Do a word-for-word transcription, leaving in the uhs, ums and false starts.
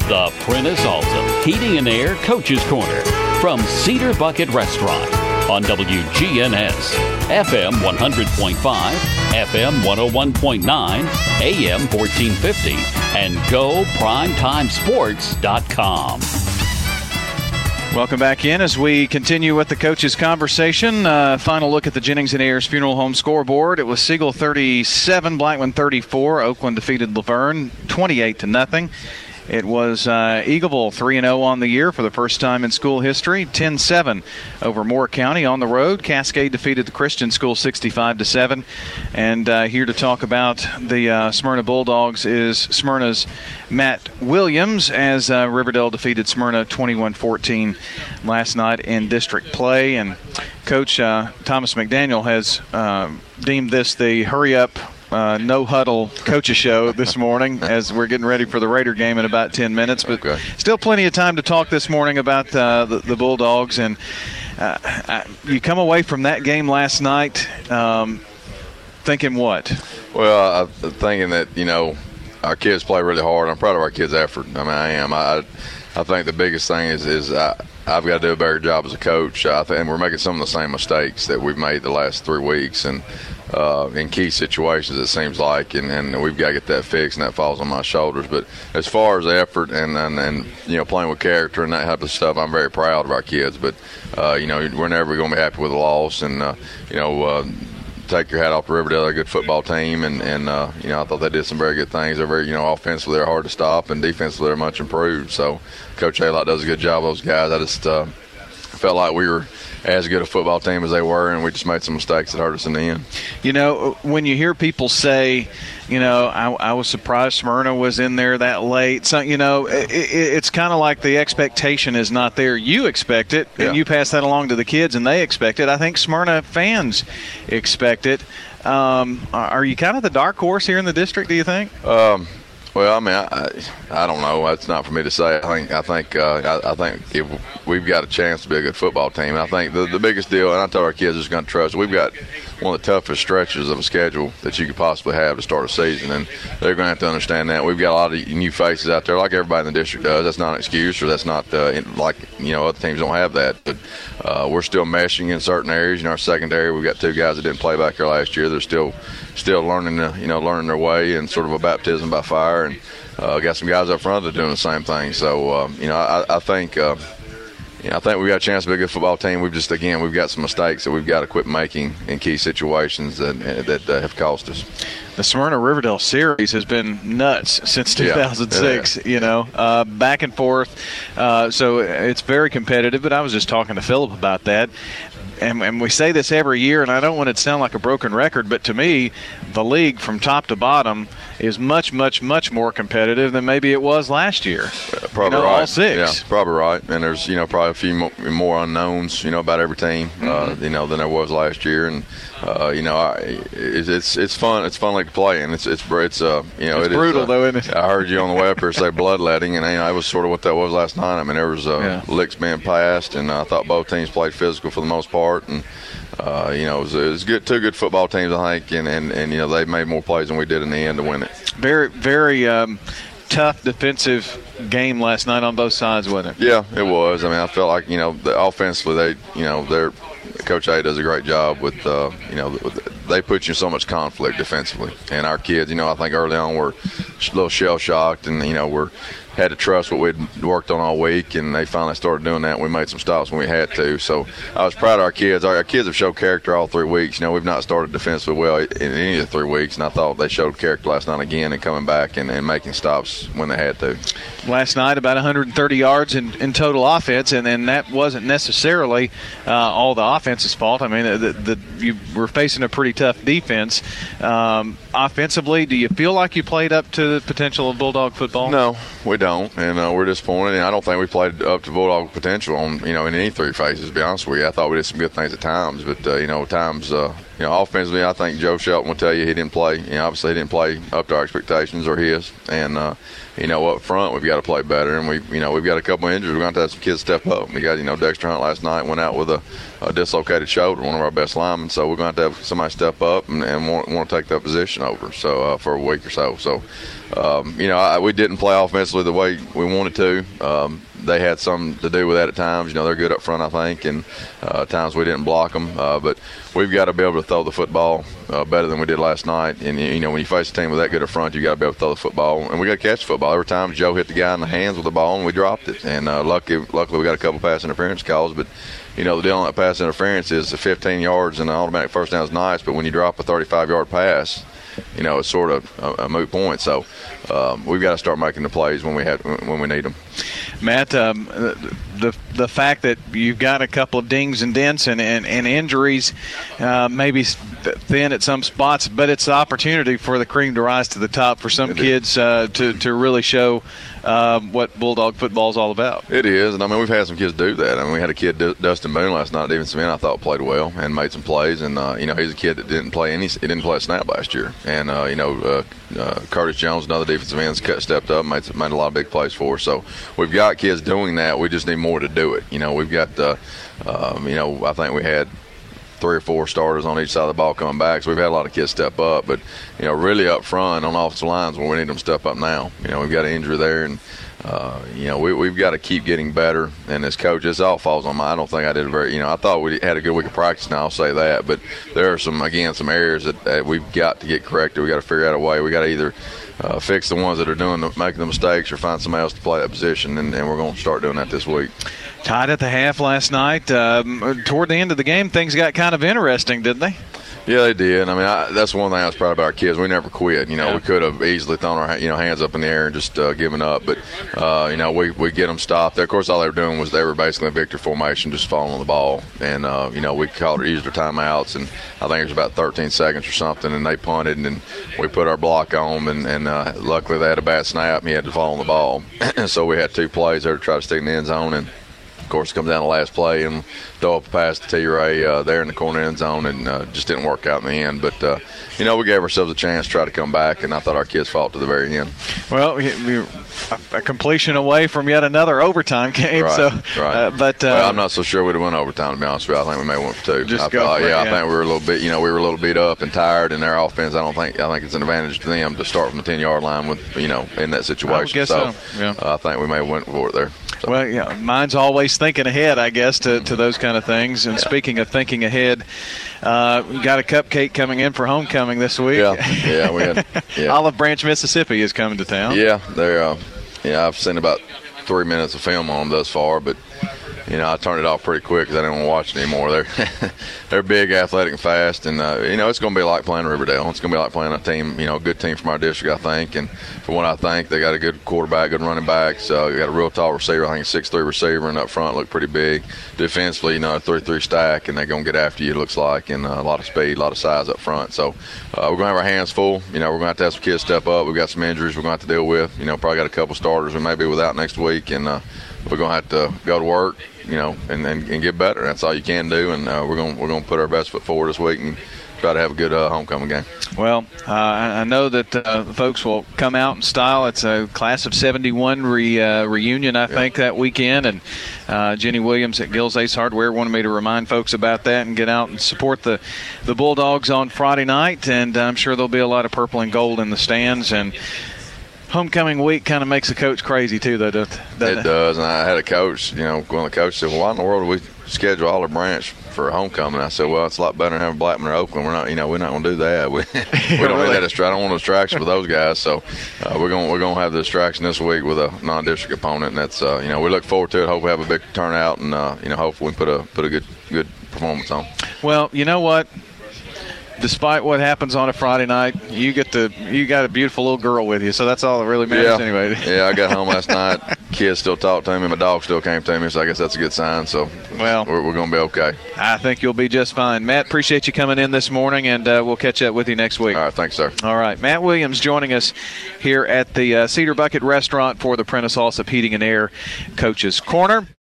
the Prentice Alsop Heating and Air Coach's Corner from Cedar Bucket Restaurant on W G N S, F M one hundred point five, F M one oh one point nine, A M fourteen fifty, and go primetime sports dot com. Welcome back in as we continue with the coaches' conversation. Uh, final look at the Jennings and Ayers Funeral Home scoreboard. It was Siegel thirty-seven, Blackman thirty-four. Oakland defeated Laverne twenty-eight to nothing. It was uh, Eagleville three and oh on the year for the first time in school history, ten seven over Moore County on the road. Cascade defeated the Christian School sixty-five to seven. And uh, here to talk about the uh, Smyrna Bulldogs is Smyrna's Matt Williams, as uh, Riverdale defeated Smyrna twenty-one fourteen last night in district play. And Coach uh, Thomas McDaniel has uh, deemed this the hurry-up Uh, no huddle coaches show this morning as we're getting ready for the Raider game in about ten minutes. But okay. Still plenty of time to talk this morning about uh, the, the Bulldogs. And uh, I, you come away from that game last night um, thinking what? Well, I'm thinking that, you know, our kids play really hard. I'm proud of our kids' effort. I mean, I am. I, I think the biggest thing is, is I, I've got to do a better job as a coach. I think, and we're making some of the same mistakes that we've made the last three weeks. And Uh, in key situations, it seems like, and, and we've got to get that fixed, and that falls on my shoulders. But as far as effort and, and, and you know, playing with character and that type of stuff, I'm very proud of our kids. But, uh, you know, we're never going to be happy with a loss. And, uh, you know, uh, take your hat off to Riverdale. They're a good football team. And, and uh, you know, I thought they did some very good things. They're very, you know, offensively they're hard to stop, and defensively they're much improved. So Coach Haylock does a good job of those guys. I just uh, felt like we were as good a football team as they were, and we just made some mistakes that hurt us in the end. You know, when you hear people say, you know, I, I was surprised Smyrna was in there that late. So, you know, it, it, it's kind of like the expectation is not there. You expect it, and yeah. you pass that along to the kids, and they expect it. I think Smyrna fans expect it. Um, are you kind of the dark horse here in the district, do you think? Um, Well, I mean, I, I don't know. That's not for me to say. I think I think uh, I, I think if we've got a chance to be a good football team. And I think the, the biggest deal, and I tell our kids, is going to trust. We've got one of the toughest stretches of a schedule that you could possibly have to start a season, and they're going to have to understand that. We've got a lot of new faces out there, like everybody in the district does. That's not an excuse, or that's not uh, like, you know, other teams don't have that. But uh, we're still meshing in certain areas. In our secondary, we've got two guys that didn't play back here last year. They're still still learning, the, you know, learning their way, and sort of a baptism by fire. And uh, got some guys up front that are doing the same thing. So, uh, you know, I, I think uh, you know, I think we got a chance to be a good football team. We've just, again, we've got some mistakes that we've got to quit making in key situations that, that uh, have cost us. The Smyrna Riverdale series has been nuts since two thousand six, yeah. you know, uh, back and forth. Uh, so it's very competitive, but I was just talking to Philip about that. And, and we say this every year, and I don't want it to sound like a broken record, but to me, the league from top to bottom is much, much, much more competitive than maybe it was last year. Uh, probably you know, right. All six. Yeah, probably right. And there's, you know, probably a few more, more unknowns, you know, about every team, mm-hmm. uh, you know, than there was last year. And, uh, you know, I, it's, it's it's fun. It's fun like to play, and it's it's it's uh you know it's it brutal is, uh, though, isn't it? I heard you on the way up here say bloodletting, and you know, that was sort of what that was last night. I mean, there was uh, yeah. licks being passed, and I thought both teams played physical for the most part, and uh, you know, it was, it was good. Two good football teams, I think, and, and and you know, they made more plays than we did in the end to win it. Very very um, tough defensive game last night on both sides, wasn't it? Yeah, it was. I mean, I felt like, you know, the offensively, they, you know, they're Coach A does a great job with, uh, you know, they put you in so much conflict defensively. And our kids, you know, I think early on were a little shell-shocked, and, you know, we're had to trust what we'd worked on all week, and they finally started doing that, and we made some stops when we had to. So I was proud of our kids. Our, our kids have showed character all three weeks. You know, we've not started defensively well in any of the three weeks, and I thought they showed character last night again and coming back and, and making stops when they had to. Last night, about one hundred thirty yards in, in total offense, and then that wasn't necessarily uh, all the offense's fault. I mean, the, the, you were facing a pretty tough defense. Um, offensively, do you feel like you played up to the potential of Bulldog football? No, we don't. And uh, we're disappointed, and I don't think we played up to Bulldog potential on, you know, in any three phases, to be honest with you. I thought we did some good things at times, but, uh, you know, times, uh, you know, offensively, I think Joe Shelton will tell you he didn't play. You know, obviously he didn't play up to our expectations or his. And uh, you know, up front we've got to play better. And we, you know, we've got a couple of injuries. We're going to have some kids step up. We got, you know, Dexter Hunt last night went out with a, a dislocated shoulder, one of our best linemen. So we're going to have to have somebody step up and, and want, want to take that position over. So uh, for a week or so. So um, you know, I, we didn't play offensively the way we wanted to. Um, They had something to do with that at times. You know, they're good up front, I think, and uh, at times we didn't block them. Uh, but we've got to be able to throw the football uh, better than we did last night. And, you know, when you face a team with that good up front, you got to be able to throw the football. And we got to catch the football. Every time Joe hit the guy in the hands with the ball, and we dropped it. And uh, lucky, luckily we got a couple pass interference calls. But, you know, the deal on that pass interference is the fifteen yards and the automatic first down is nice. But when you drop a thirty-five-yard pass, you know, it's sort of a, a moot point. So um, we've got to start making the plays when we have when we need them. Matt, um, the the fact that you've got a couple of dings and dents and, and, and injuries, uh, maybe thin at some spots, but it's the opportunity for the cream to rise to the top for some it kids uh, to, to really show uh, what Bulldog football is all about. It is, and I mean, we've had some kids do that. I mean, we had a kid, Dustin Boone, last night, Davidson Man, I thought played well and made some plays, and, uh, you know, he's a kid that didn't play any, he didn't play a snap last year. And, uh, you know, uh, uh, Curtis Jones, another defensive end, stepped up, made, made a lot of big plays for us. So we've got kids doing that. We just need more to do it. You know, we've got, uh, um, you know, I think we had three or four starters on each side of the ball coming back. So we've had a lot of kids step up. But, you know, really up front on offensive lines where we need them to step up now. You know, we've got an injury there. And, uh, you know, we, we've got to keep getting better. And as coach, this all falls on my – I don't think I did a very – you know, I thought we had a good week of practice now, I'll say that. But there are some, again, some areas that, that we've got to get corrected. We've got to figure out a way. We've got to either – Uh, fix the ones that are doing the, making the mistakes or find somebody else to play that position, and, and we're going to start doing that this week. Tied at the half last night. Um, toward the end of the game, things got kind of interesting, didn't they? Yeah, they did. I mean, I, that's one thing I was proud about our kids. We never quit. You know, yeah. we could have easily thrown our you know hands up in the air and just uh, given up, but uh, you know, we we get them stopped. Of course, all they were doing was they were basically in victory formation, just following the ball, and uh, you know, we called it used their timeouts, and I think it was about thirteen seconds or something, and they punted, and then we put our block on, and, and uh, luckily they had a bad snap, and he had to fall on the ball, so we had two plays there to try to stick in the end zone, and of course, come down the last play and throw up a pass to T-Ray uh, there in the corner end zone, and uh, just didn't work out in the end. But, uh, you know, we gave ourselves a chance to try to come back, and I thought our kids fought to the very end. Well, we, we, a completion away from yet another overtime game. Right, so, right. Uh, but uh, well, I'm not so sure we'd have won overtime, to be honest with you. I think we may have won for two. Just I go thought, for it, yeah, yeah, I think we were a little bit, you know, we were a little beat up and tired, and their offense, I don't think, I think it's an advantage to them to start from the ten-yard line with, you know, in that situation. I would guess so, so. Yeah. uh, I think we may have went for it there. So. Well, yeah, mine's always thinking ahead, I guess, to, to those kind of things. And yeah. speaking of thinking ahead, uh, we got a cupcake coming in for homecoming this week. Yeah, yeah, we had. Yeah. Olive Branch, Mississippi is coming to town. Yeah, they're. Uh, yeah, I've seen about three minutes of film on them thus far, but you know, I turned it off pretty quick because I didn't want to watch it anymore. They're they're big, athletic, and fast, and uh, you know, it's going to be like playing Riverdale. It's going to be like playing a team, you know, a good team from our district, I think. And from what I think, they got a good quarterback, good running backs. So they got a real tall receiver. I think six three receiver, and up front look pretty big. Defensively, you know, a three three stack, and they're going to get after you. It looks like, and uh, a lot of speed, a lot of size up front. So uh, we're going to have our hands full. You know, we're going to have to have some kids step up. We've got some injuries we're going to have to deal with. You know, probably got a couple starters we may be without next week, and uh, we're going to have to go to work. You know, and, and and get better. That's all you can do, and uh, we're going we're going to put our best foot forward this week and try to have a good uh, homecoming game. Well, uh, I know that uh, folks will come out in style. It's a class of seventy-one re, uh, reunion, I think, yeah. that weekend, and uh, Jenny Williams at Gills Ace Hardware wanted me to remind folks about that and get out and support the the Bulldogs on Friday night, and I'm sure there'll be a lot of purple and gold in the stands. And homecoming week kind of makes a coach crazy too, though, doesn't it? It does, and I had a coach, you know, one of the coaches said, well, why in the world do we schedule Olive Branch for a homecoming? I said, well, it's a lot better than having Blackman or Oakland. We're not, you know, we're not going to do that. We, we don't need that distraction. I don't want a distraction with those guys, so uh, we're going we're going to have the distraction this week with a non-district opponent, and that's, uh, you know, we look forward to it. Hope we have a big turnout, and uh, you know, hopefully we put a put a good good performance on. Well, you know what? Despite what happens on a Friday night, you get to you got a beautiful little girl with you, so that's all that really matters yeah. anyway. Yeah, I got home last night. Kids still talk to me. My dog still came to me, so I guess that's a good sign. So, well, we're, we're going to be okay. I think you'll be just fine. Matt, appreciate you coming in this morning, and uh, we'll catch up with you next week. All right, thanks, sir. All right, Matt Williams joining us here at the uh, Cedar Bucket Restaurant for the Prentice Allsup Heating and Air Coaches Corner.